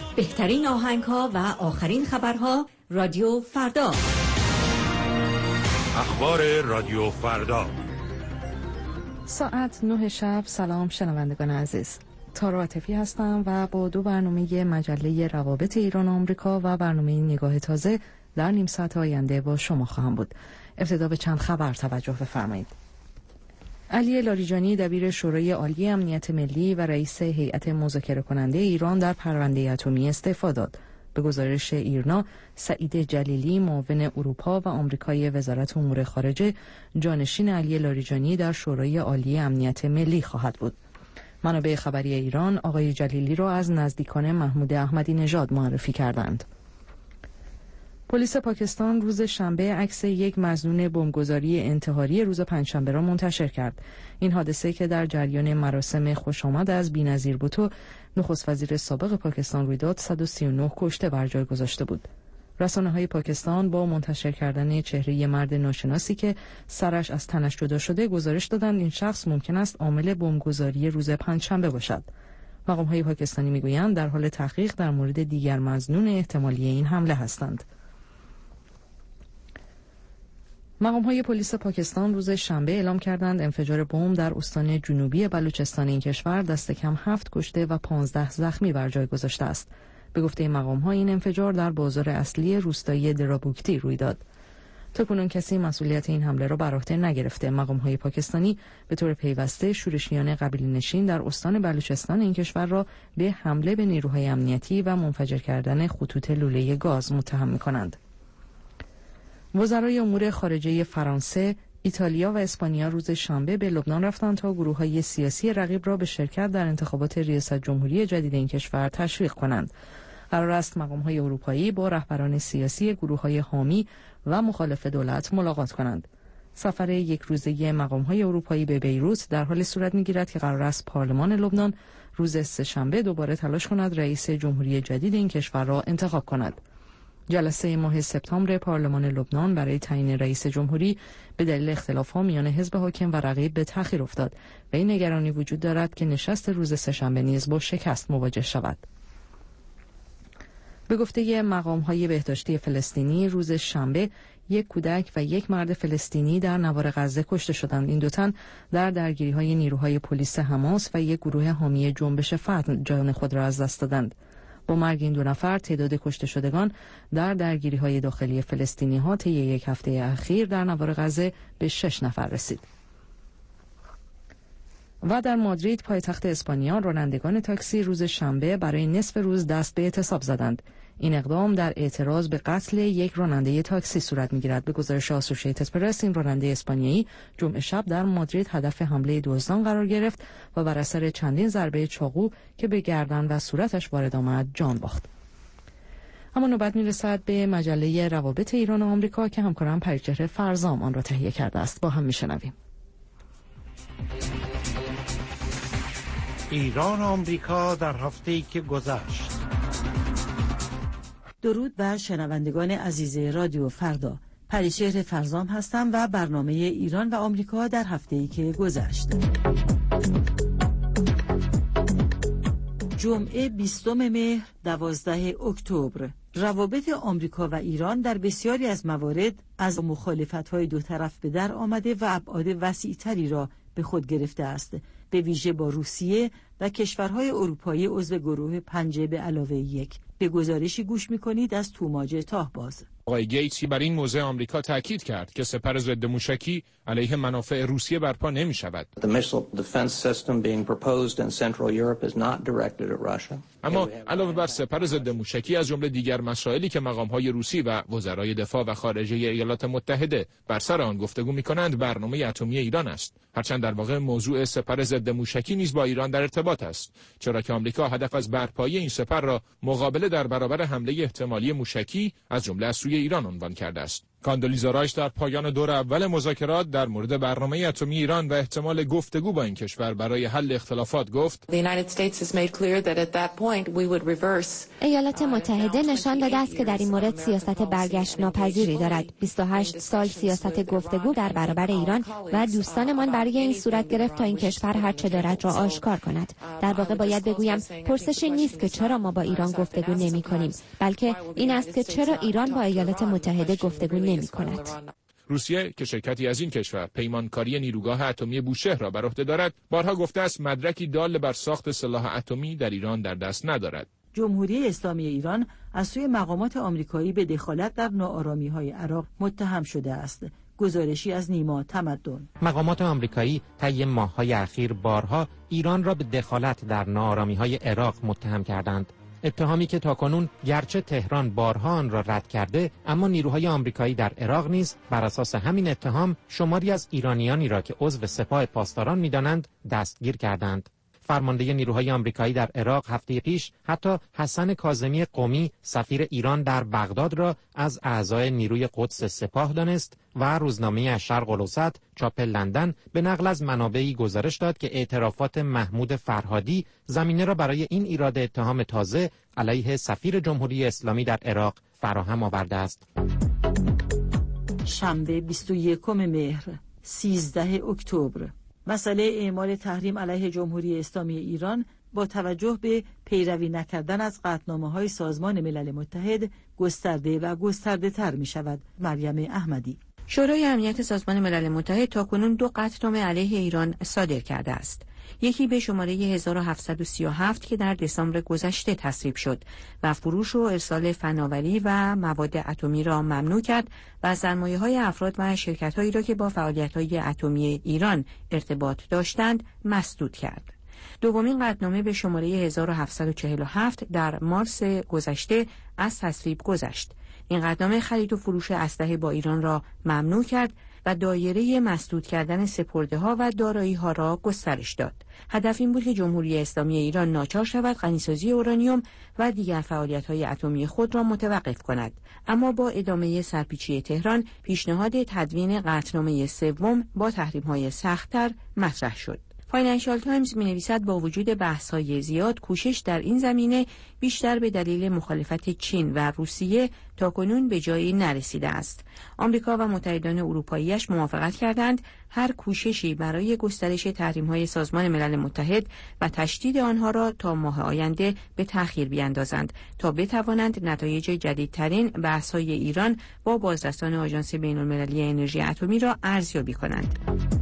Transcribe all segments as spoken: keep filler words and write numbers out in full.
بهترین آهنگ‌ها و آخرین خبرها رادیو فردا. اخبار رادیو فردا. ساعت نه شب. سلام شنوندگان عزیز، تارا عاطفی هستم و با دو برنامه مجله روابط ایران و آمریکا و برنامه نگاه تازه در نیم ساعت آینده با شما خواهم بود. ابتدا به چند خبر توجه بفرمایید. علی لاریجانی دبیر شورای عالی امنیت ملی و رئیس هیئت مذاکره کننده ایران در پرونده اتمی استعفا داد. به گزارش ایرنا، سعید جلیلی معاون اروپا و آمریکای وزارت امور خارجه جانشین علی لاریجانی در شورای عالی امنیت ملی خواهد بود. منابع خبری ایران آقای جلیلی را از نزدیکان محمود احمدی نژاد معرفی کردند. پلیس پاکستان روز شنبه عکس یک مظنون بمبگذاری انتحاری روز پنجشنبه را منتشر کرد. این حادثه که در جریان مراسم خوشامد از بی‌نظیر بوتو نخست وزیر سابق پاکستان روی داد، صد و سی و نه کشته بر جای گذاشته بود. رسانه‌های پاکستان با منتشر کردن چهره مرد ناشناسی که سرش از تنش جدا شده گزارش دادند این شخص ممکن است عامل بمبگذاری روز پنجشنبه باشد. مقام‌های پاکستانی می‌گویند در حال تحقیق در مورد دیگر مظنون احتمالی این حمله هستند. مقام‌های پلیس پاکستان روز شنبه اعلام کردند انفجار بمب در استان جنوبی بلوچستان این کشور دست کم هفت کشته و پانزده زخمی بر جای گذاشته است. به گفته مقام‌ها این انفجار در بازار اصلی روستایی درابوکتی روی داد. تاکنون کسی مسئولیت این حمله را بر عهده نگرفته. مقام‌های پاکستانی به طور پیوسته شورشیان قبیله‌نشین در استان بلوچستان این کشور را به حمله به نیروهای امنیتی و منفجر کردن خطوط لوله گاز متهم می‌کنند. وزرای امور خارجه فرانسه، ایتالیا و اسپانیا روز شنبه به لبنان رفتند تا گروه‌های سیاسی رقیب را به شرکت در انتخابات ریاست جمهوری جدید این کشور تشویق کنند. قرار است مقام‌های اروپایی با رهبران سیاسی گروه‌های حامی و مخالف دولت ملاقات کنند. سفر یک روزه مقام‌های اروپایی به بیروت در حال صورت می‌گیرد که قرار است پارلمان لبنان روز سه‌شنبه دوباره تلاش کند رئیس جمهوری جدید این کشور را انتخاب کند. جلسه ماه سپتامبر پارلمان لبنان برای تعیین رئیس جمهوری به دلیل اختلاف‌ها میان حزب حاکم و رقیب به تأخیر افتاد و این نگرانی وجود دارد که نشست روز سه‌شنبه نیز با شکست مواجه شود. به گفته مقام‌های بهداشتی فلسطینی روز شنبه یک کودک و یک مرد فلسطینی در نوار غزه کشته شدند. این دو تن در درگیری‌های نیروهای پلیس حماس و یک گروه حامی جنبش فتح جان خود را از دست دادند. با مرگ این دو نفر تعداد کشته شدگان در درگیری‌های داخلی فلسطینی‌ها طی یک هفته اخیر در نوار غزه به شش نفر رسید. و در مادرید پایتخت اسپانیا رانندگان تاکسی روز شنبه برای نصف روز دست به اعتصاب زدند. این اقدام در اعتراض به قتل یک راننده تاکسی صورت می‌گیرد. به گزارش آسوشیتد پرس این راننده اسپانیایی جمعه شب در مادرید هدف حمله دزدان قرار گرفت و بر اثر چندین ضربه چاقو که به گردن و صورتش وارد آمد جان باخت. اما نوبت می‌رسد به مجله روابط ایران و آمریکا که همکارم پریچهره فرزام آن را تهیه کرده است. با هم می‌شنویم. ایران و آمریکا در هفته‌ای که گذشت. درود بر شنوندگان عزیز رادیو فردا. پریچهره فرزام هستم و برنامه ایران و آمریکا در هفته‌ای که گذشت. جمعه بیستم مهر دوازده اکتبر. روابط آمریکا و ایران در بسیاری از موارد از مخالفت‌های دو طرف به در آمده و ابعاد وسیع‌تری را به خود گرفته است، به ویژه با روسیه و کشورهای اروپایی عضو گروه پنج به علاوه یک. به گزارشی گوش می‌کنید از توماج تاهباز. آقای گیتسی بر این موضوع آمریکا تاکید کرد که سپر ضد موشکی علیه منافع روسیه برپا نمی‌شود. اما علاوه بر سپر ضد موشکی از جمله دیگر مسائلی که مقام‌های روسی و وزرای دفاع و خارجه ایالات متحده بر سر آن گفتگو می‌کنند برنامه اتمی ایران است. هرچند در واقع موضوع سپر ضد موشکی نیز با ایران در ارتباط است، چرا که آمریکا هدف از برپایی این سپر را مقابله در برابر حمله احتمالی موشکی از جمله از سوی ایران عنوان کرده است. کاندولیزا رایس در پایان دور اول مذاکرات در مورد برنامه اتمی ایران و احتمال گفتگو با این کشور برای حل اختلافات گفت: ایالات متحده نشان داده است که در این مورد سیاست برگشت ناپذیری دارد. بیست و هشت سال سیاست گفتگو در برابر ایران و دوستانمان برای این صورت گرفت تا این کشور هر چه دارد را آشکار کند. در واقع باید بگویم پرسش نیست که چرا ما با ایران گفتگو نمی کنیم، بلکه این است که چرا ایران با ایالات متحده گفتگو نمی کند. روسیه که شرکتی از این کشور پیمانکاری نیروگاه اتمی بوشهر را بر عهده دارد، بارها گفته است مدرکی دال بر ساخت سلاح اتمی در ایران در دست ندارد. جمهوری اسلامی ایران از سوی مقامات آمریکایی به دخالت در ناآرامی‌های عراق متهم شده است. گزارشی از نیما تمدن. مقامات آمریکایی طی ماه‌های اخیر بارها ایران را به دخالت در ناآرامی‌های عراق متهم کردند. اتهامی که تاکنون گرچه تهران بارها آن را رد کرده، اما نیروهای آمریکایی در عراق نیز بر اساس همین اتهام شماری از ایرانیانی را که عضو سپاه پاسداران می‌دانند دستگیر کردند. فرمانده نیروهای آمریکایی در عراق هفته پیش حتی حسن کاظمی قمی سفیر ایران در بغداد را از اعضای نیروی قدس سپاه دانست و روزنامه الشرق الاوسط چاپ لندن به نقل از منابعی گزارش داد که اعترافات محمود فرهادی زمینه را برای این ایراد اتهام تازه علیه سفیر جمهوری اسلامی در عراق فراهم آورده است. شنبه بیست و یکم مهر سیزده اکتبر مسئله اعمال تحریم علیه جمهوری اسلامی ایران با توجه به پیروی نکردن از قطعنامه‌های سازمان ملل متحد گسترده و گسترده تر می شود. مریم احمدی. شورای امنیت سازمان ملل متحد تاکنون دو قطعنامه علیه ایران صادر کرده است. یکی به شماره هزار و هفتصد و سی و هفت که در دسامبر گذشته تصویب شد و فروش و ارسال فناوری و مواد اتمی را ممنوع کرد و سرمایه‌های افراد و شرکت‌هایی را که با فعالیت‌های اتمی ایران ارتباط داشتند مسدود کرد. دومین قطعنامه به شماره هزار و هفتصد و چهل و هفت در مارس گذشته از تصویب گذشت. این قطعنامه خرید و فروش اسلحه با ایران را ممنوع کرد و دایره مسدود کردن سپرده‌ها و دارایی‌ها را گسترش داد. هدف این بود که جمهوری اسلامی ایران ناچار شود غنیسازی اورانیوم و دیگر فعالیت‌های اتمی خود را متوقف کند. اما با ادامه سرپیچی تهران، پیشنهاد تدوین قطعنامه سوم با تحریم‌های سخت‌تر مطرح شد. فاینانشال تایمز می‌نویسد با وجود بحث‌های زیاد، کوشش در این زمینه بیشتر به دلیل مخالفت چین و روسیه تاکنون به جایی نرسیده است. آمریکا و متحدان اروپایی‌اش موافقت کردند هر کوششی برای گسترش تحریم‌های سازمان ملل متحد و تشدید آنها را تا ماه آینده به تأخیر بیاندازند تا بتوانند نتایج جدیدترین بحث‌های ایران با بازرسان آژانس بین‌المللی انرژی اتمی را ارزیابی کنند.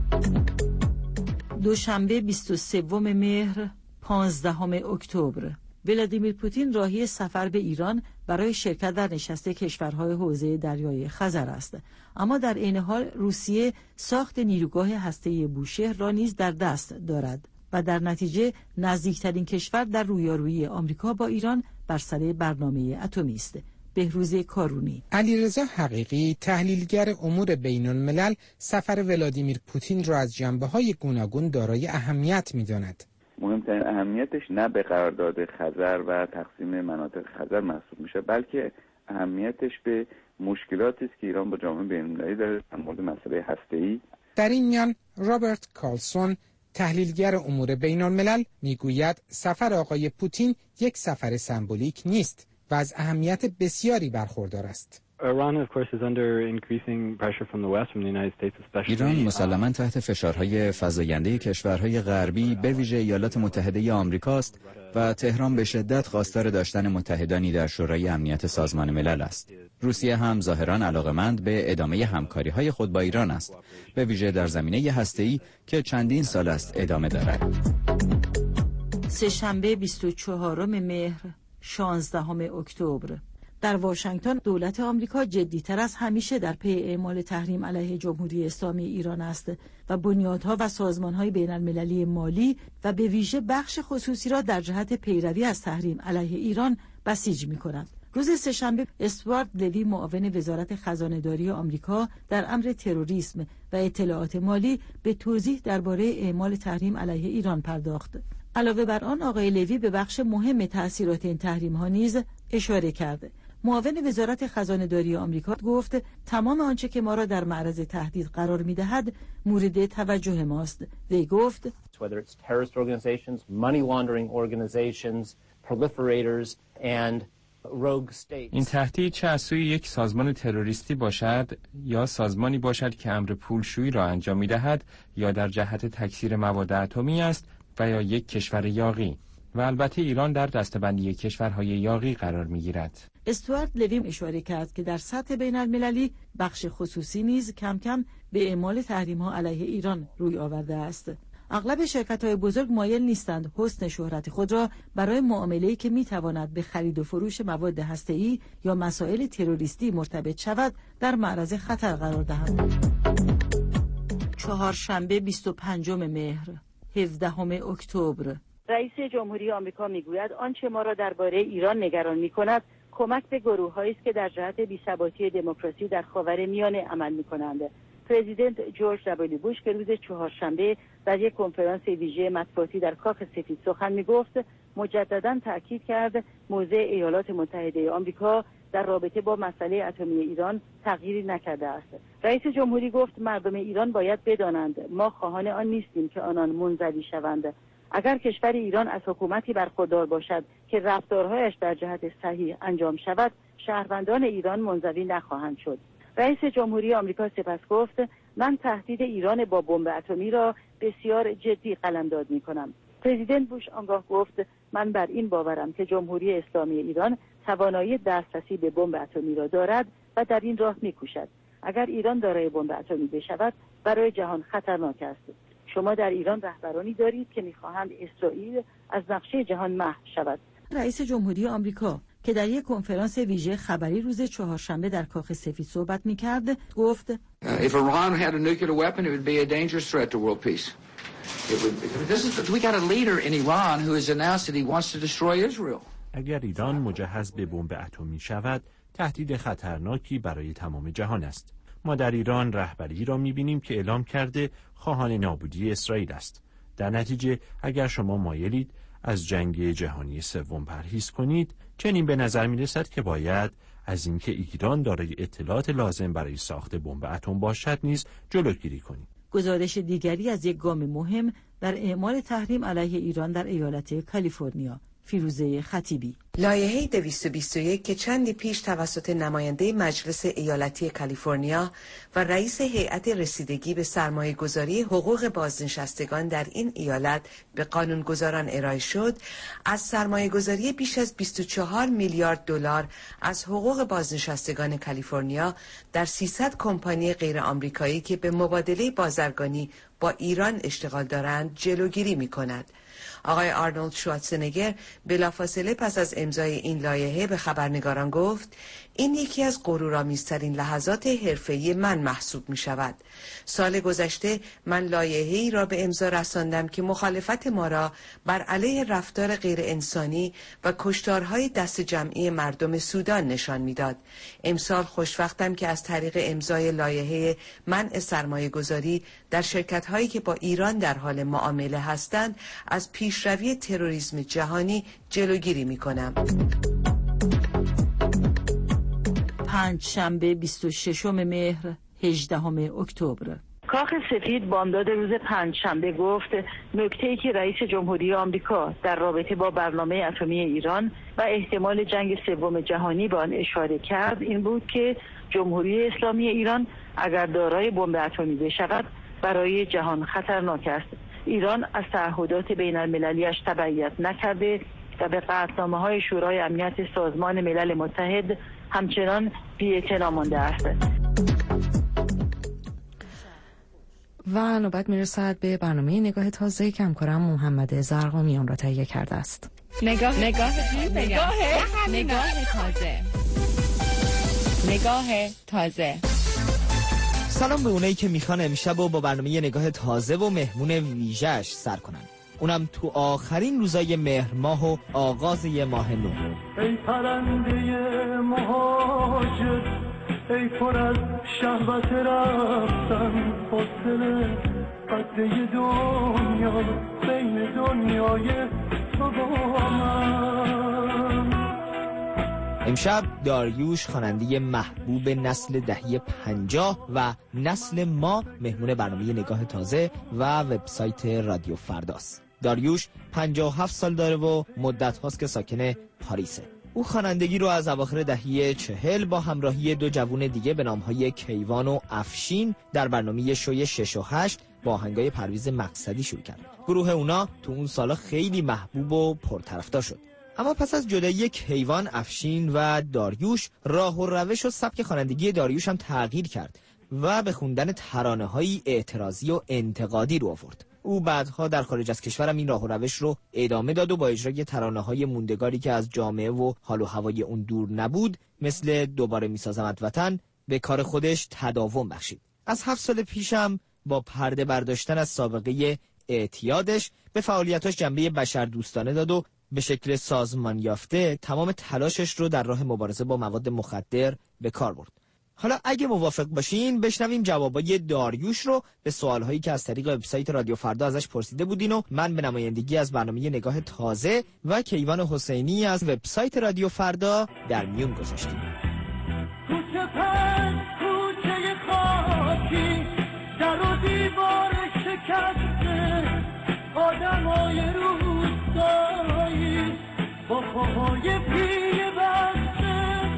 دوشنبه بیست و سوم مهر پانزدهم اکتبر ولادیمیر پوتین راهی سفر به ایران برای شرکت در نشست کشورهای حوزه دریای خزر است. اما در عین حال روسیه ساخت نیروگاه هسته‌ای بوشهر را نیز در دست دارد و در نتیجه نزدیکترین کشور در رویارویی آمریکا با ایران بر سر برنامه اتمی است. بهروز کارونی. علیرضا حقیقی تحلیلگر امور بین الملل سفر ولادیمیر پوتین را از جنبه‌های گوناگون دارای اهمیت می‌داند. مهمترین اهمیتش نه به قرارداد خزر و تقسیم مناطق خزر محسوب میشه، بلکه اهمیتش به مشکلاتی است که ایران با جامعه بین‌المللی داره در مورد مسئله هسته‌ای. در این میان رابرت کارلسون تحلیلگر امور بین الملل میگوید سفر آقای پوتین یک سفر سمبولیک نیست و از اهمیت بسیاری برخوردار است. ایران مسلماً تحت فشارهای فزاینده کشورهای غربی به ویژه ایالات متحده آمریکا است و تهران به شدت خواستار داشتن متحدانی در شورای امنیت سازمان ملل است. روسیه هم ظاهراً علاقمند به ادامه همکاری‌های خود با ایران است، به ویژه در زمینه هسته‌ای که چندین سال است ادامه دارد. سه‌شنبه بیست و چهارم مهر شانزدهم اکتبر در واشنگتن دولت آمریکا جدی‌تر از همیشه در پی اعمال تحریم علیه جمهوری اسلامی ایران است و بنیادها و سازمان‌های بین‌المللی مالی و به ویژه بخش خصوصی را در جهت پیروی از تحریم علیه ایران بسیج می‌کند. روز سه‌شنبه استوارت لوی معاون وزارت خزانه‌داری آمریکا در امر تروریسم و اطلاعات مالی به توضیح درباره اعمال تحریم علیه ایران پرداخت. علاوه بر آن آقای لوی به بخش مهم تأثیرات این تحریم‌ها نیز اشاره کرد. معاون وزارت خزانه‌داری آمریکا گفت تمام آنچه که ما را در معرض تهدید قرار می‌دهد مورد توجه ماست. وی گفت whether it's terrorist organizations, money laundering organizations, proliferators and rogue states. این تهدید چه از سوی یک سازمان تروریستی باشد یا سازمانی باشد که امر پولشویی را انجام می‌دهد یا در جهت تکثیر مواد اتمی است و یا یک کشور یاغی و البته ایران در دسته‌بندی کشورهای یاغی قرار می‌گیرد. استوارت لویم اشاره کرد که در سطح بین‌المللی بخش خصوصی نیز کم کم به اعمال تحریم‌ها علیه ایران روی آورده است. اغلب شرکت‌های بزرگ مایل نیستند حسن شهرت خود را برای معامله‌ای که می‌تواند به خرید و فروش مواد هسته‌ای یا مسائل تروریستی مرتبط شود در معرض خطر قرار دهند. چهارشنبه بیست و پنجم مهر، هفدهم اکتبر. رئیس جمهوری آمریکا میگوید آنچه ما را درباره ایران نگران می‌کند کمک به گروه‌هایی است که در جهت بی‌ثباتی دموکراسی در خاورمیانه عمل می‌کنند. پرزیدنت جورج دبلیو بوش که روز چهارشنبه در یک کنفرانس ویژه مطبوعاتی در کاخ سفید سخن می‌گفت، مجدداً تأکید کرد موضع ایالات متحده آمریکا در رابطه با مسئله اتمی ایران تغییری نکرده است. رئیس جمهوری گفت مردم ایران باید بدانند ما خواهان آن نیستیم که آنان منزوی شوند. اگر کشور ایران از حکومتی برخوردار باشد که رفتارهایش در جهت صحیح انجام شود، شهروندان ایران منزوی نخواهند شد. رئیس جمهوری آمریکا سپس گفت من تهدید ایران با بمب اتمی را بسیار جدی قلمداد می‌کنم. پرزیدنت بوش آنگاه گفت من بر این باورم که جمهوری اسلامی ایران توانایی دسترسی به بمب اتمی را دارد و در این راه می‌کوشد. اگر ایران دارای بمب اتمی بشود برای جهان خطرناک است. شما در ایران رهبرانی دارید که می‌خواهند اسرائیل از نقشه جهان محو شود. رئیس جمهوری آمریکا که در یک کنفرانس ویژه خبری روز چهارشنبه در کاخ سفید صحبت می‌کرد گفت If Iran had a nuclear weapon it would be a dangerous threat to world peace. It would This is we got a leader in Iran who has announced that he wants to destroy Israel. اگر ایران مجهز به بمب اتمی شود تهدید خطرناکی برای تمام جهان است. ما در ایران رهبری را می‌بینیم که اعلام کرده خواهان نابودی اسرائیل است. در نتیجه اگر شما مایلید از جنگ جهانی سوم پرهیز کنید، چنین به نظر می‌رسد که باید از اینکه ایران دارای اطلاعات لازم برای ساخت بمب اتم باشد نیز جلوگیری کنید. گزارش دیگری از یک گام مهم در اعمال تحریم علیه ایران در ایالت کالیفرنیا. فیروزه خطیبی. لایحه دویست و بیست و یک که چندی پیش توسط نماینده مجلس ایالتی کالیفرنیا و رئیس هیئت رسیدگی به سرمایه‌گذاری حقوق بازنشستگان در این ایالت به قانونگذاران ارائه شد، از سرمایه‌گذاری بیش از بیست و چهار میلیارد دلار از حقوق بازنشستگان کالیفرنیا در سیصد کمپانی غیر آمریکایی که به مبادله بازرگانی با ایران اشتغال دارند جلوگیری می‌کند. آقای آرنولد شوارزنگر بلافاصله پس از امضای این لایحه به خبرنگاران گفت این یکی از غرورآمیزترین لحظات حرفه‌ای من محسوب می شود. سال گذشته من لایحه‌ای را به امضا رساندم که مخالفت ما را بر علیه رفتار غیر انسانی و کشتارهای دست جمعی مردم سودان نشان میداد. امسال خوشوقتم که از طریق امضای لایحه منع سرمایه گذاری در شرکت‌هایی که با ایران در حال معامله هستند از پیشروی تروریسم جهانی جلوگیری می‌کنم. پنج شنبه بیست و ششم مهر، هجدهم اکتبر. کاخ سفید بامداد روز پنج شنبه گفت نکته‌ای که رئیس جمهوری آمریکا در رابطه با برنامه اتمی ایران و احتمال جنگ سوم جهانی به آن اشاره کرد این بود که جمهوری اسلامی ایران اگر دارای بمب اتمی بشود برای جهان خطرناک است. ایران از تعهدات بین المللیش تبعیت نکرده و به قطعنامه‌های شورای امنیت سازمان ملل متحد همچنان بی‌اعتنا مانده است. و نوبت میرسد به برنامه نگاه تازه که همکارم محمد زرقامیان را تهیه کرده است. نگاه نگاه نگاه نگاه تازه نگاه تازه. سلام به اونایی که میخوان امشب و با برنامه نگاه تازه و مهمون ویژه‌اش سر کنن، اونم تو آخرین روزای مهر ماه و آغاز یه ماه نو. ای پرنده مهاجر، ای پر از شهوت رفتن، فاصله قده دنیا بین دنیای تو با من. امشب داریوش خواننده محبوب نسل دهه پنجاه و نسل ما مهمون برنامه نگاه تازه و وبسایت رادیو فرداست. داریوش پنجاه و هفت سال داره و مدت هاست که ساکن پاریسه. او خوانندگی رو از اواخر دهه چهل با همراهی دو جوون دیگه به نامهای کیوان و افشین در برنامه شوی شش و هشت با آهنگای پرویز مقصدی شروع کرد. گروه اونا تو اون سالا خیلی محبوب و پرطرفدار شد. اما پس از جدایی کیوان، افشین و داریوش، راه و روش و سبک خوانندگی داریوش هم تغییر کرد و به خوندن ترانه‌های اعتراضی و انتقادی رو آورد. او بعدها در خارج از کشورم این راه و روش رو ادامه داد و با اجرای ترانه‌های موندگاری که از جامعه و حال و هوای اون دور نبود، مثل دوباره میسازمت وطن، به کار خودش تداوم بخشید. از هفت سال پیشم با پرده برداشتن از سابقه اعتیادش به فعالیتاش جنبه بشردوستانه داد و به شکل سازمان یافته تمام تلاشش رو در راه مبارزه با مواد مخدر به کار برد. حالا اگه موافق باشین بشنویم جوابای داریوش رو به سوالهایی که از طریق وبسایت رادیو فردا ازش پرسیده بودین و من به نمایندگی از برنامه نگاه تازه و کیوان حسینی از وبسایت رادیو فردا در میون گذاشتیم. کوچه پر کوچه خاکی در و دیوار شکسته، آدمای روستایی با پاهای پیه بسته.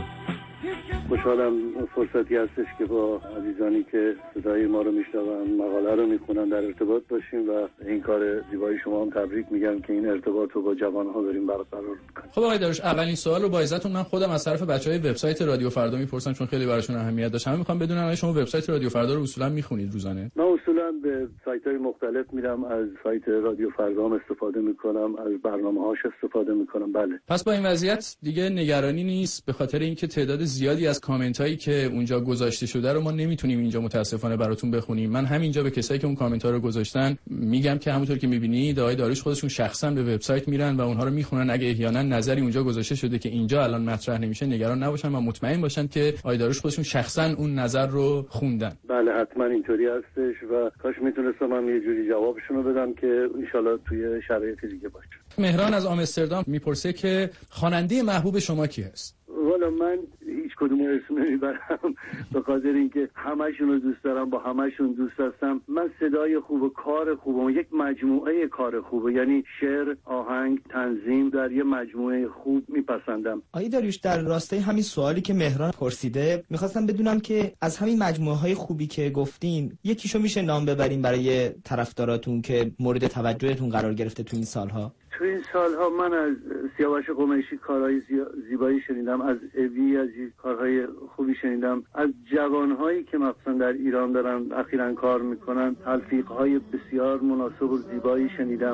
خوشحالم فرصتی هستش که با عزیزانی که صدای ما رو میشنون، مقاله رو میخونن در ارتباط باشیم و این کار زیبای شما هم تبریک میگم که این ارتباط رو با جوانها داریم برقرار میکنیم. خب آقای داریوش، اولین سوال رو با عزتون من خودم از طرف بچهای وبسایت رادیو فردا میپرسم چون خیلی براشون اهمیت داشت. همه میخوام بدونن آیا شما وبسایت رادیو فردا رو اصولا میخونید روزانه؟ من اصولا به سایت‌های مختلف میرم، از سایت رادیو فردا هم استفاده میکنم، از برنامه‌هاش استفاده میکنم. بله. پس با این وضعیت دیگه نگرانی نیست به خاطر اینکه تعداد زیادی از کامنت هایی که اونجا گذاشته شده رو ما نمیتونیم اینجا متاسفانه براتون بخونیم. من همینجا به کسایی که اون کامنت ها رو گذاشتن میگم که همونطور که میبینید آقای داریوش خودشون شخصا به وبسایت میرن و اونها رو میخونن. اگه احیانا نظری اونجا گذاشته شده که اینجا الان مطرح نمیشه نگران نباشن و مطمئن باشن که آقای داریوش خودشون شخصا اون نظر رو خوندن. بله حتما اینطوری هستش و کاش میتونستم هم یه جوری جوابشون رو بدم که ان شاءالله توی شرایط دیگه باشه. مهران از آمستردام میپرسه که خواننده محبوب شما کی هست؟ والا من هیچ کدوم اسم نمیبرم به خاطر اینکه همشون رو دوست دارم، با همشون دوست هستم. من صدای خوب و کار خوب و یک مجموعه کار خوب، یعنی شعر، آهنگ، تنظیم در یه مجموعه خوب میپسندم. آقای داریوش، در راستای همین سوالی که مهران پرسیده میخواستم بدونم که از همین مجموعه های خوبی که گفتین یکیشو میشه نام ببرین برای طرفداراتون که مورد توجهتون قرار گرفته تو این سالها؟ تو این سالها من از سیاوش قمیشی کارهای زیبایی شنیدم، از اوی از کارهای خوبی شنیدم، از جوانهایی که مثلا در ایران دارن اخیراً کار میکنن تلفیقهای بسیار مناسب و زیبایی شنیدم.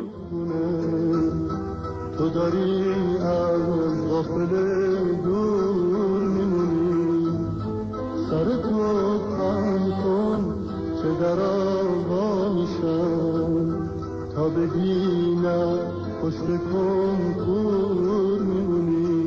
تو داری از غافل دور میمونی، سر تو کن کن چه در آقا میشن تا ببینم پشت کنکور میمونی.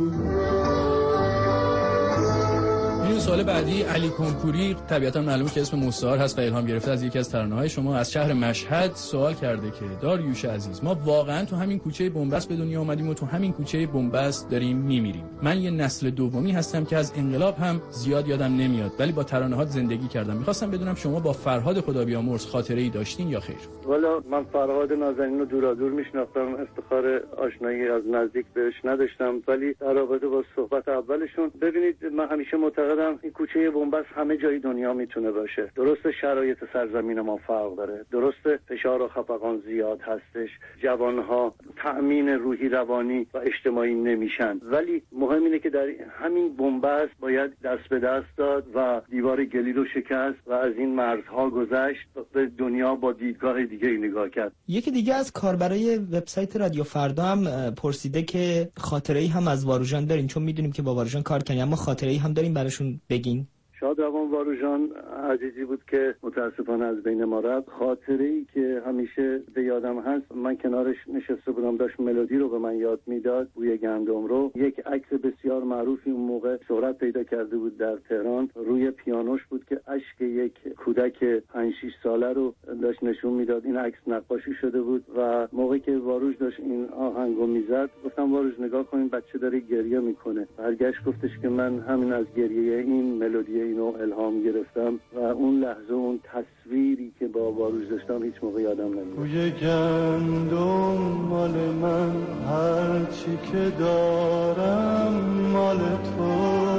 این سوال بعدی علی کنکوری، طبیعتا معلومه که اسم مستعار هست و الهام گرفته از یکی از ترانه‌های شما، از شهر مشهد سوال کرده که داریوش عزیز، ما واقعا تو همین کوچه بنبست به دنیا اومدیم و تو همین کوچه بنبست داریم میمیریم. من یه نسل دومی هستم که از انقلاب هم زیاد یادم نمیاد ولی با ترانه‌هات زندگی کردم. می‌خواستم بدونم شما با فرهاد خدابیامرز خاطره‌ای داشتین یا خیر؟ والا من فرهاد نازنین رو دورادور میشناختم، افتخار آشنایی از نزدیک بهش نداشتم، ولی در رابطه با صحبت اولشون ببینید من همیشه معتقدم این کوچه بنبست همه جای دنیا میتونه باشه. درسته شرایط سرزمین ما فرق داره، درسته فشار و خفقان زیاد هستش، جوانها تأمین روحی روانی و اجتماعی نمیشن، ولی مهم اینه که در همین بنبست باید دست به دست داد و دیوار گلی رو شکست و از این مرزها گذشت به دنیا با دیدگاه دیگه نگاه کرد. یکی دیگه از کاربرای وبسایت رادیو فردا هم پرسیده که خاطره‌ای هم از واروژان دارین، چون میدونیم که با واروژان کار کردین، اما خاطره‌ای هم دارین براشون بگین؟ شادروان واروژان عزیزی بود که متاسفانه از بین ما رفت. خاطره‌ای که همیشه به یادم هست، من کنارش نشسته بودم، داشت ملودی رو به من یاد میداد، بوی گندم رو. یک عکس بسیار معروفی اون موقع شهرت پیدا کرده بود در تهران، روی پیانوش بود که اشک یک کودک پنج شش ساله رو داشت نشون میداد. این عکس نقاشی شده بود و موقعی که واروژ داشت این آهنگو میزد، گفتم واروژ نگاه کنین بچه داره گریه میکنه. برگشت گفتش که من همین از گریه این ملودی اینو الهام گرفتم و اون لحظه اون تصویری که با واروژ داشتم هیچ موقع یادم نمیاد. بوی گندم مال من، هر چی که دارم مال تو،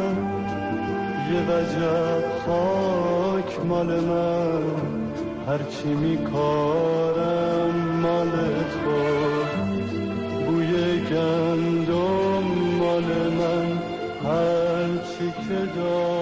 یه وجب خاک مال من، هر چی میکارم مال تو. بوی گندم مال من، هر چی که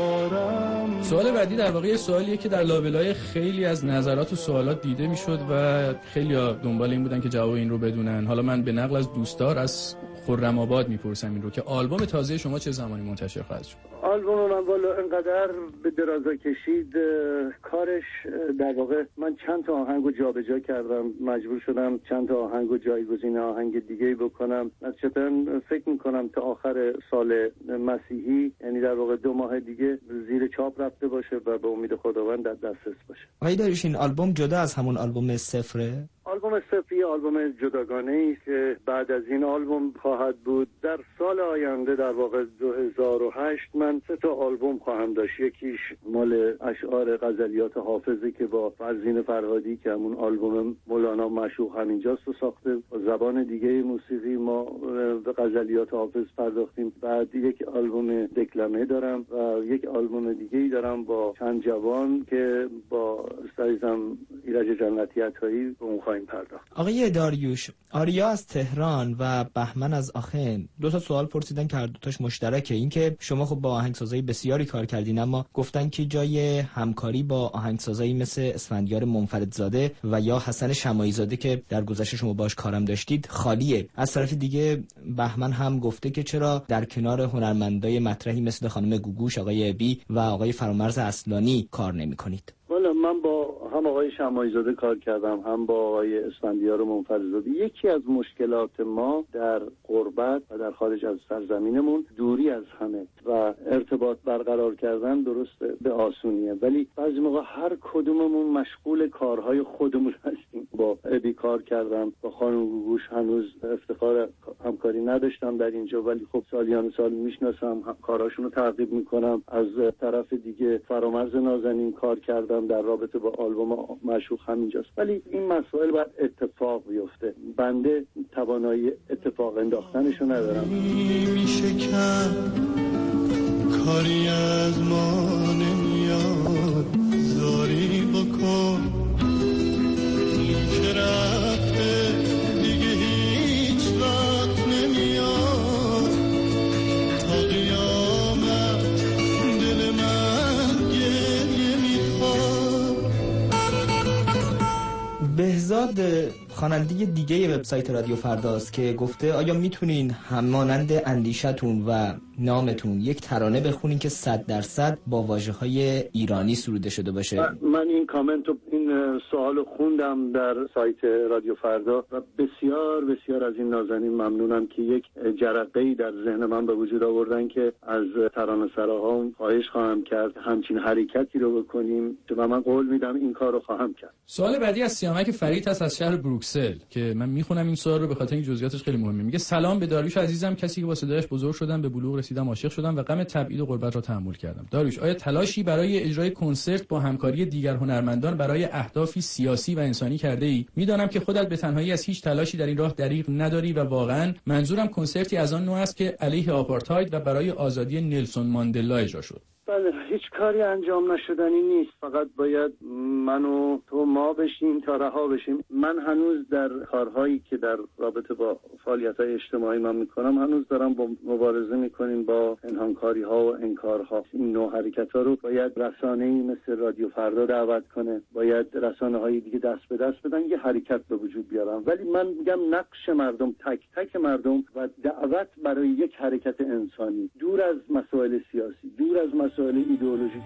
دارم. سوال بعدی در واقع سوالیه که در لابلای خیلی از نظرات و سوالات دیده میشد و خیلی دنبال این بودن که جواب این رو بدونن. حالا من به نقل از دوستدار از خرم آباد میپرسم این رو که آلبوم تازه شما چه زمانی منتشر خواهد شد؟ آلبوم من والا انقدر به درازا کشید کارش. در واقع من چند تا آهنگو جابجا کردم، مجبور شدم چند تا آهنگو جایگزین آهنگ دیگه بکنم. نتیجتاً فکر میکنم تا آخر سال مسیحی، یعنی در واقع دو ماه دیگه، زیر چاپ رفته باشه و به امید خداوند در دسترس باشه. آقای داریوش، این آلبوم جدا از همون آلبوم صفره؟ آلبوم صفری آلبوم جداگانه است که بعد از این آلبوم خواهد بود. در سال آینده، در واقع دو هزار و هشت، من سه تا آلبوم خواهم داشت. یکیش مال اشعار غزلیات حافظی که با فرزین فرهادی که همون آلبوم مولانا معشوق همینجاست رو ساخته. با زبان دیگه موسیقی ما به غزلیات حافظ پرداختیم. بعد یک آلبوم دکلمه دارم و یک آلبوم دیگه‌ای دارم با چند جوان که با استادم ایرج جنتی عطایی به اون خواهیم پرداخت. آقای داریوش، آریا از تهران و بهمن از آخن دو تا سوال پرسیدن که هر دو تاش مشترکه. این که شما خب با آهنگسازای بسیاری کار کردین، اما گفتن که جای همکاری با آهنگسازایی مثل اسفندیار منفردزاده و یا حسن شماعی زاده که در گذشته شما باش کارم داشتید خالیه. از طرف دیگه بهمن هم گفته که چرا در کنار هنرمندای مطرحی مثل خانم گوگوش، آقای بی و آقای فرامرز اصلانی کار نمی‌کنید. والا من با هم آقای شماعی زاده کار کردم، هم با آقای اسفندیار منفردزاده. یکی از مشکلات ما در غربت و در خارج از سرزمینمون دوری از همه و ارتباط برقرار کردن درست به آسونیه، ولی بعضی موقع هر کدوممون مشغول کارهای خودمون هستیم. با ابی کار کردم، با خانم گوگوش هنوز افتخار همکاری نداشتم در اینجا، ولی خب سالیان سال میشناسم، کارهاشون رو تعقیب میکنم. از طرف دیگه فرامرز نازنین کار کردم در رابطه با آلبوم معشوق همینجاست. ولی این مسائل باید اتفاق بیفته. بنده توانایی اتفاق انداختنشو ندارم. میشه کرد کاری از ما نمیاد، زاری بکن که رفته دیگه هیچ وقت نمیاد. تا قیامت دل من گریه میخواد. بهزاد خواننده دیگه وبسایت رادیو فرداست که گفته آیا میتونین همانند اندیشتون و نامتون یک ترانه بخونین که صد درصد با واژه‌های ایرانی سروده شده باشه؟ من این کامنت و این سوالو خوندم در سایت رادیو فردا و بسیار بسیار از این نازنین ممنونم که یک جرقه‌ای در ذهن من به وجود آوردن که از ترانه‌سراها خواهش خواهم کرد همچین حرکتی رو بکنیم و من قول میدم این کار رو خواهم کرد. سوال بعدی از سیامک فرید هست از شهر بروکسل که من میخونم این سوال رو به خاطر این جزئیاتش خیلی مهمه. میگه سلام به داریوش عزیزم، کسی که با صدایش بزرگ شدم، به بلوغ رسیدم، عاشق شدم و غم تبعید و غربت را تحمل کردم. داریوش، آیا تلاشی برای اجرای کنسرت با همکاری دیگر هنرمندان برای اهدافی سیاسی و انسانی کرده ای؟ میدانم که خودت به تنهایی از هیچ تلاشی در این راه دریغ نداری و واقعا منظورم کنسرتی از آن نوع است که علیه آپارتاید و برای آزادی نلسون ماندلا اجرا شد. بله، هیچ کاری انجام نشدنی نیست، فقط باید من و تو ما بشیم تا رها بشیم. من هنوز در کارهایی که در رابطه با فعالیت‌های اجتماعی من میکنم هنوز دارم با مبارزه میکنیم با پنهانکاری‌ها و انکارها. این نوع حرکت‌ها رو باید رسانه‌ای مثل رادیو فردا دعوت کنه، باید رسانه‌های دیگه دست به دست بدن یه حرکت به وجود بیارن. ولی من میگم نقش مردم، تک تک مردم و دعوت برای یک حرکت انسانی دور از مسائل سیاسی، دور از مسائل مسائل ایدئولوژیک.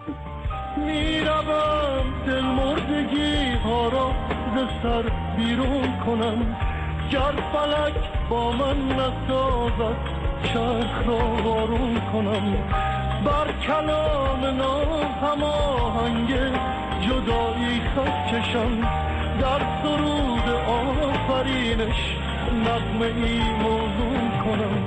میروم دل مردگی ها را ز سر بیرون کنم، گر فلک با من نسازد چرخ را وارون کنم، بر کلام ناهماهنگ جدایی خط کشم، در سرود آفرینش نغمه ای موزون کنم.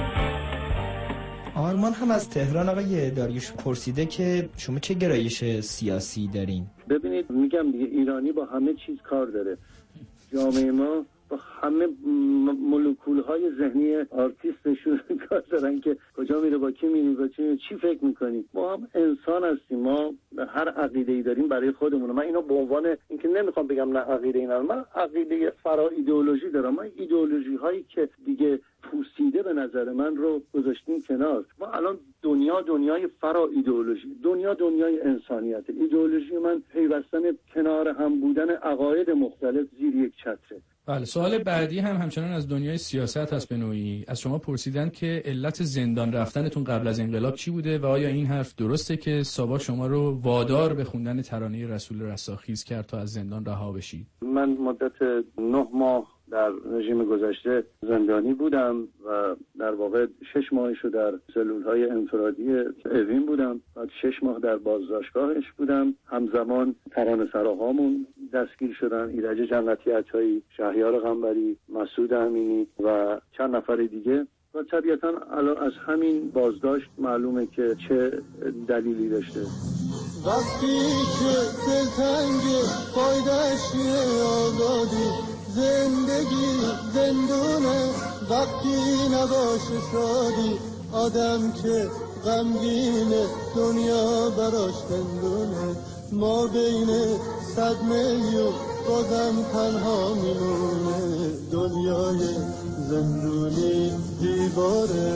آرمان هم از تهران آقای داریوش پرسیده که شما چه گرایش سیاسی دارین؟ ببینید میگم دیگه ایرانی با همه چیز کار داره. جامعه ما با همه مولکول‌های ذهنی آرتیستشون کار دارن که کجا میره، با کی میری، با چی چی فکر میکنی. ما هم انسان هستیم، ما هر عقیده‌ای داریم برای خودمون. من اینو به عنوان اینکه نمیخوام بگم نه عقیده اینا، من عقیده فرا ایدئولوژی دارم. من ایدئولوژی هایی که دیگه پوسیده به نظر من رو گذاشتیم کنار. ما الان دنیا دنیای فرا ایدئولوژی، دنیا دنیای انسانیت. ایدئولوژی من پیوستن کنار هم بودن عقاید مختلف زیر یک چتره. بله، سوال بعدی هم همچنان از دنیای سیاست هست. به نوعی از شما پرسیدن که علت زندان رفتنتون قبل از انقلاب چی بوده و آیا این حرف درسته که سابا شما رو وادار به خوندن ترانه رسول رستاخیز کرد تا از زندان رها بشید؟ من مدت نه ماه در رژیم گذشته زندانی بودم و در واقع شش ماهشو در سلولهای انفرادی اوین بودم، بعد شش ماه در بازداشتگاهش بودم. همزمان ترانه‌سراهامون دستگیر شدن، ایرج جنتی عطایی، شهریار قنبری، مسعود امینی و چند نفر دیگه. و طبیعتا الان از همین بازداشت معلومه که چه دلیلی داشته. وقتی که دلتنگ فایده‌اش آزادی، زندگی زندونه وقتی نباشه شادی، آدم که غمگینه دنیا براش زندونه، ما بین صد میلیون بازم تنها میمونه، دنیای زندونی دیواره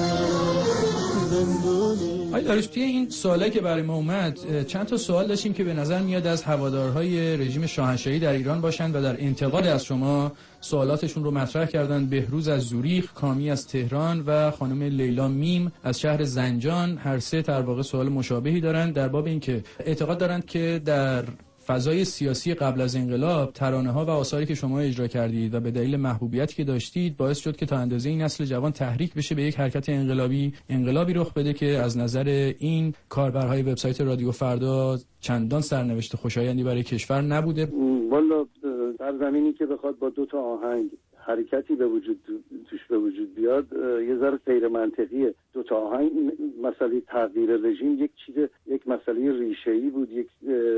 زندونی. آقای داریوش، توی این سوالی که برای ما اومد چند تا سوال داشتیم که به نظر میاد از هوادارهای رژیم شاهنشاهی در ایران باشند و در انتقاد از شما سوالاتشون رو مطرح کردن. بهروز از زوریخ، کامی از تهران و خانم لیلا میم از شهر زنجان، هر سه در واقع سوال مشابهی دارند در باب اینکه اعتقاد دارند که در فضای سیاسی قبل از انقلاب ترانه‌ها و آثاری که شما اجرا کردید و به دلیل محبوبیتی که داشتید باعث شد که تا اندازه این نسل جوان تحریک بشه به یک حرکت انقلابی انقلابی رخ بده که از نظر این کاربرهای وبسایت رادیو فردا چندان سرنوشت خوشایندی برای کشور نبوده. والا در زمینی که بخواد با دو تا آهنگ حرکتی به وجود توش به وجود بیاد یه ذره غیر منطقیه. دو تا آهنگ، مسئله تغییر رژیم یک چیز، یک مسئله ریشه‌ای بود، یک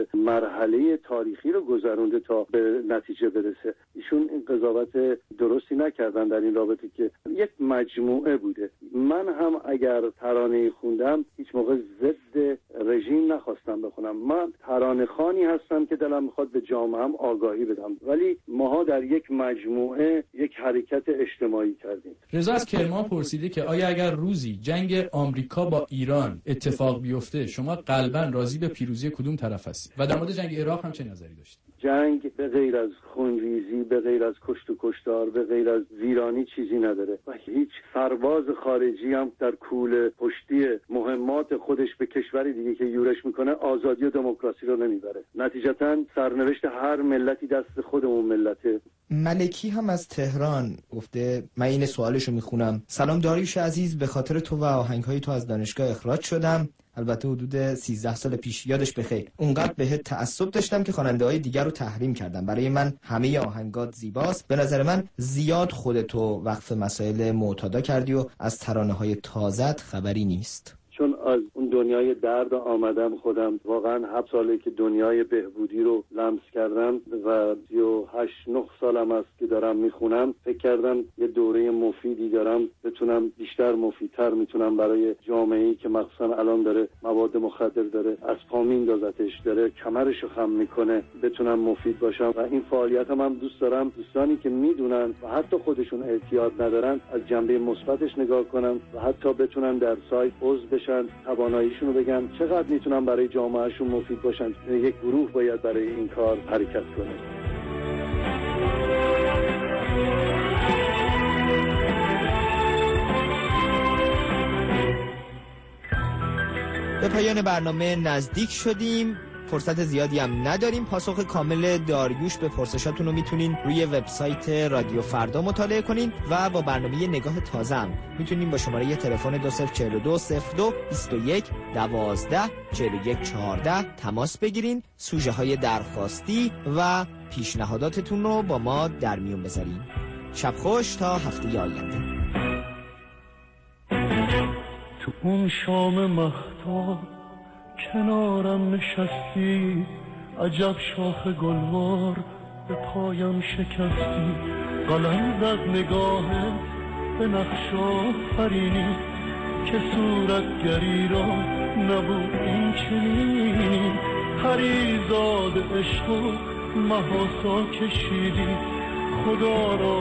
مرحله تاریخی رو گذرونده تا به نتیجه برسه. ایشون این قضاوت درستی نکردن در این رابطه که یک مجموعه بوده. من هم اگر ترانه خوندم هیچ موقع ضد رژیم نخواستم بخونم. من ترانه خوانی هستم که دلم میخواد به جامعه‌ام آگاهی بدم، ولی ماها در یک مجموعه یک حرکت اجتماعی کردیم. رضا از کرمان پرسیده که آیا اگر روزی جنگ آمریکا با ایران اتفاق بیفته شما قلباً راضی به پیروزی کدوم طرف هستید و در مورد جنگ عراق هم چه نظری داشتید؟ جنگ به غیر از خونریزی، به غیر از کشت و کشتار، به غیر از ویرانی چیزی نداره و هیچ سرباز خارجی هم در کوله پشتی مهمات خودش به کشوری دیگه که یورش میکنه آزادی و دموکراسی رو نمیبره. نتیجتا سرنوشت هر ملتی دست خودمون ملته. ملکی هم از تهران گفته، من این سوالشو میخونم: سلام داریوش عزیز، به خاطر تو و آهنگهای تو از دانشگاه اخراج شدم. البته حدود سیزده سال پیش، یادش بخیر. اونقدر بهت تعصب داشتم که خواننده‌های دیگر رو تحریم کردم. برای من همه آهنگات زیباست. به نظر من زیاد خودتو وقف مسائل معتادا کردی و از ترانه‌های تازت خبری نیست. چون از اون دنیای درد آمدم خودم. واقعا هفت ساله که دنیای بهبودی رو لمس کردم و سی و هشت نه سالم است که دارم میخونم. فکر کردم یه دوره مفیدی دارم، بتونم بیشتر مفیدتر میتونم برای جامعه‌ای که مخصوصا الان داره مواد مخدر داره از پا میندازتش، داره کمرشو خم میکنه، بتونم مفید باشم و این فعالیتم هم دوست دارم دوستانی که میدونن و حتی خودشون اعتیاد ندارن از جنبه مثبتش نگاه کنم و حتی بتونن در سایت عضو بشن، تواناییشون رو بگن، چقدر میتونن برای جامعهشون مفید باشن. یک گروه باید برای این کار حرکت کنه. به پایان برنامه نزدیک شدیم. فرصت زیادی هم نداریم. پاسخ کامل داریوش به پرسشاتون رو میتونین روی وبسایت رادیو فردا مطالعه کنین و با برنامه نگاه تازه هم میتونین با شماره تلفن دو صفر چهار دو صفر دو بیست و یک دوازده چهل و یک چهارده تماس بگیرین، سوژه های درخواستی و پیشنهاداتتون رو با ما در میون بذارین. شب خوش تا هفته آینده. تو اون شام مهتاب کنارم نشستی، عجب شاخ گلوار به پایم شکستی، قلم زد نگاهت به نقش آفرینی که صورتگری را نبود این چنین، پریزاد عشق و محاسا کشیدی خدا را